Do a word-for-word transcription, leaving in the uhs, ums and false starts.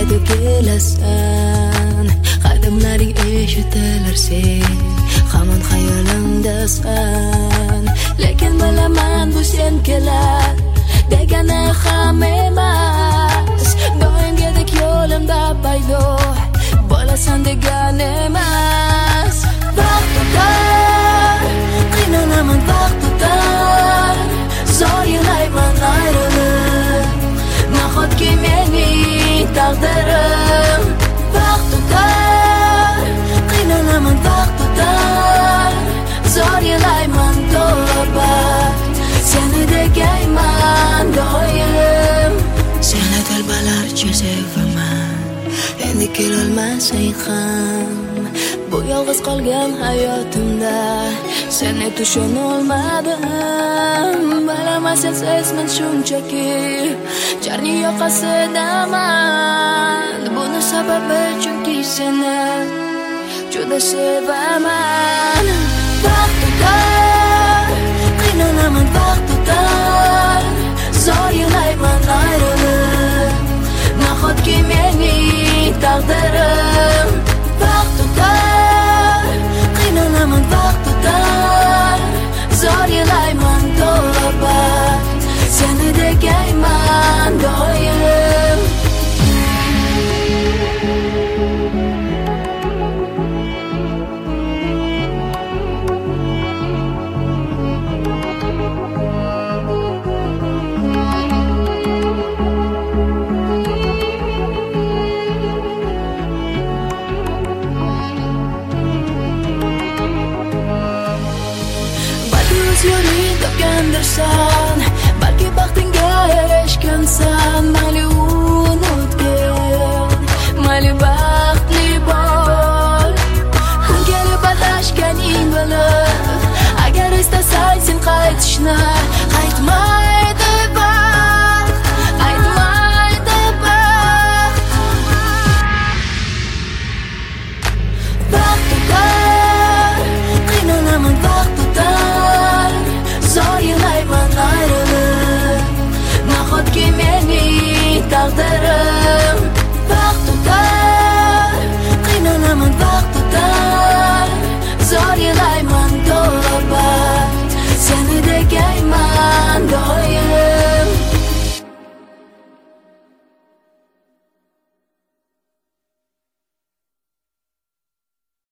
qaytib kelasan. Qadamlaring eshitilar sen, hamon xayolimdasan. Lekin bilaman bu sen kelar degani ham emas. Doimgidek yo'limda paydo bo'lasan degan emas. Vaqt o'tar, qiynalaman vaqt o'tar, zor yig'layman ayrilib, nahotki mening taqdirim. Vaqt o'tar, qiynalaman vaqt o'tar, zor yig'layman to'bat, seni degayman doim. Seni talbalarcha sevaman, endi kelolmasang ham bu yolg'iz qolgan hayotimda seni tushunolmadim. Bilaman sensizman shunchaki jarning yoqasidaman. Buni sababi chunki seni juda sevaman. Vaqt o'tar, qiynalaman vaqt